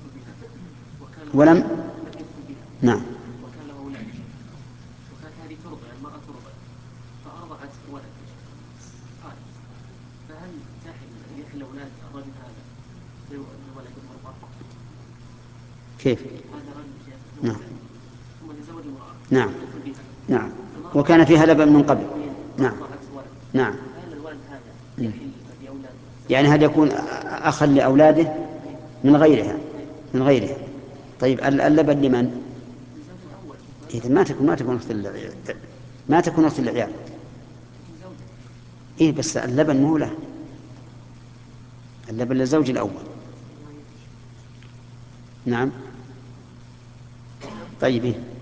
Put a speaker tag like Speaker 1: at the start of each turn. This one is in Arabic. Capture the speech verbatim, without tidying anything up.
Speaker 1: ولم نعم.
Speaker 2: وكان له أولاد وكانت هذه ترضع المرأة ترضع فأرضعت ولد قال فهل تحل أن يحل أولاد الرجل هذا بولد المرأة؟
Speaker 1: كيف؟
Speaker 2: هذا رجل شيخ له
Speaker 1: نعم
Speaker 2: أولاد ثم تزوج امرأة
Speaker 1: نعم
Speaker 2: يدخل بها
Speaker 1: نعم وكان فيها لبن من قبل. نعم
Speaker 2: أرضعت ولد
Speaker 1: نعم.
Speaker 2: هل الولد هذا
Speaker 1: مم.
Speaker 2: يحل بأولاد
Speaker 1: يعني هذا يكون أخا لأولاده من غيرها من غيرها. طيب اللبن لمن؟
Speaker 2: الزوج الأول
Speaker 1: إذا ما تكون ما تكون أخت العيال ما تكون أخت العيال.
Speaker 2: زوجة
Speaker 1: إيه بس اللبن مو له، اللبن للزوج الأول. نعم. طيب إيه؟